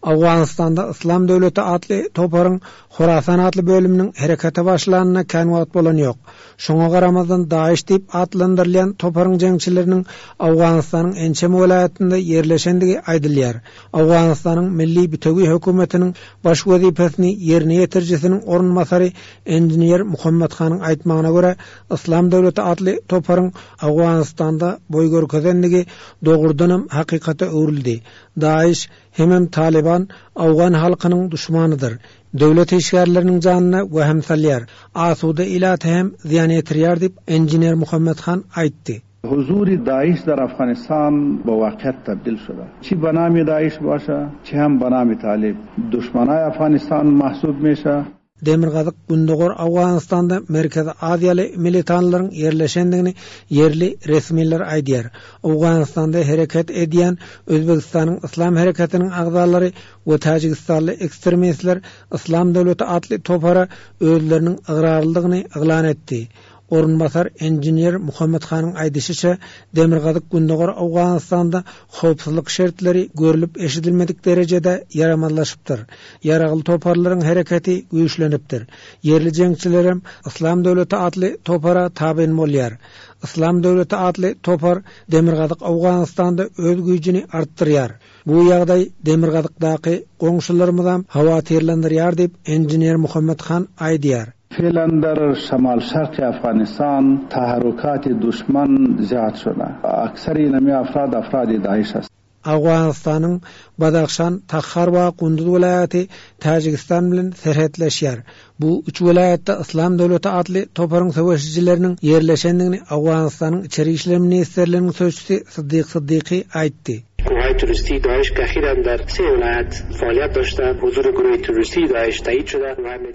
Awganistanda İslam Döwleti adly toparın Horasan adly bölüminiň herekete başlanana kän wagt bolan ýok. Şoňa garamazdan Daesh diýip adlandyrylýan toparın jeňçileriniň Awganistanyň ençem welaýatynda ýerleşendigi aýdylýar. Awganistanyň milli bütegi hökümetiniň baş wezipesini ýerine ýetirjisiniň ornmasary enjineer Muhammed Hanyň aýtmagyna görä, İslam Döwleti adly toparın Awganistanda boý görkezendigi dogurdanam hakykata öwrildi. Daesh hem Taliban Awgan halkynyň düşmanydyr. Döwlet işgärleriniň janyna wehem salýar. Asuda ilaty hem ziýan ýetirýär diýip enjineer Muhammed Han aýtdy. حضور داعش در افغانستان با واقعیت تبدیل شده. چی به نام داعش باشه، چی هم به نام طالب. دشمنای افغانستان محسوب میشه. Demirgazyk Gündogor Awganistanda Merkezi Aziýaly militanlaryň ýerleşendigini ýerli resmiler aýdýar. Awganistanda hereket edýän Özbegistanyň Islam hereketiniň agzalary we Tajikistanly ekstremistler İslam Döwleti adly topara özleriniň ıgrarlygyny eglan etdi. Ornbasar enjineer Muhammed Hanyň aýdysynça Demirgazyk Gündogor Awganistanda howpsuzlyk şertleri görülip eşidilmedik derejede yaramazlaşypdyr. Ýaragly toparlaryň hereketi güýçlenipdir. Yerli jeňçiler İslam Döwleti adly topara taben bolýar. İslam Döwleti adly topar Demirgazyk Awganistanda öz güýjini artdyrýar. Bu ýagdaý Demirgazykdaky goňşularymyzam hawatyrlandyrýar diýip enjineer Muhammed Han aýdýar. فعلا در شمال شرق افغانستان تحرکات دشمن زیاد شده. اکثر این افراد داعش است. Awganistanyň Badakhşan, Takhar we Gunduz welaýaty Tajikistan bilen serhetleşýär. Bu üç welaýatda İslam Döwleti adly toparyň söwüşçileriniň ýerleşendigini Awganistanyň içeri işler ministrliginiň sözçüsi Siddiqi aýtdy. گروه‌های توریستی داعش که اخیراً در 3 ولایت فعالیت داشتند. حضور گروه توریستی داعش تایید شده.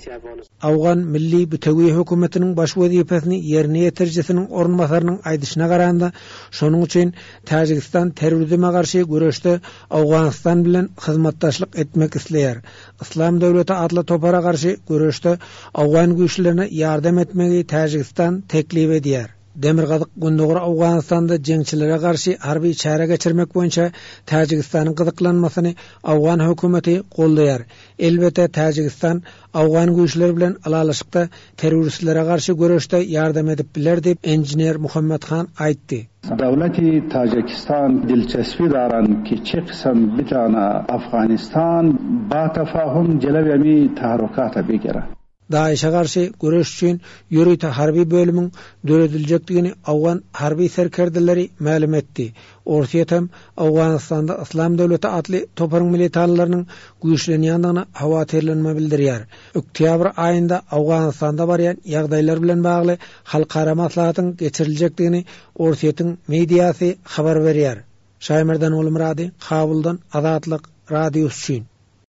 Awgan milli bütegi hökümetiniň baş wezipesini ýerine ýetirjisiniň ornmasarynyň aýdyşyna garanda, şonuň üçin Tajikistan terrorizme garşy güreşde Awganistan bilen hyzmatdaşlyk etmek isleýär. İslam Döwleti adly topara garşy güreşde Awgan güýçlerine ýardam etmegi Tajikistan teklip edýär. Demirgazyk Gündogor Awganistanda jeňçilere garşy harby çara geçirmek boýunça Tajikistanyň gyzyklanmasyny Awgan hökümeti gollaýar. Elbette Tajikistan Awgan güýçleri bilen alalaşykda terroristlere garşy görüşde ýardam edip biler diýip enjineer Muhammed Han aýtdy. Devleti Tacikistan dilçespi daran ki çe kısım bitana Afganistan ba tefahum celevemi taharrukata bigera. Daişe garşy göreş üçin ýürüýte harby bölümiň döredilýekdigini Awgan harby serkerdileri ma'lum etdi. Ortaýatam Awganistanda İslam Döwleti adly toparyň militanlarynyň güýçlenýändigine hawatyrlanma bildirýär. Oktyabr aýynda Awganistanda barýan ýagdaýlar bilen bagly halkara maslahatyň geçiriljekdigini ortaýatyň mediýasy habar berýär. Şaýmerden Ulumrady, Kabuldan Azatlyk radio üçin.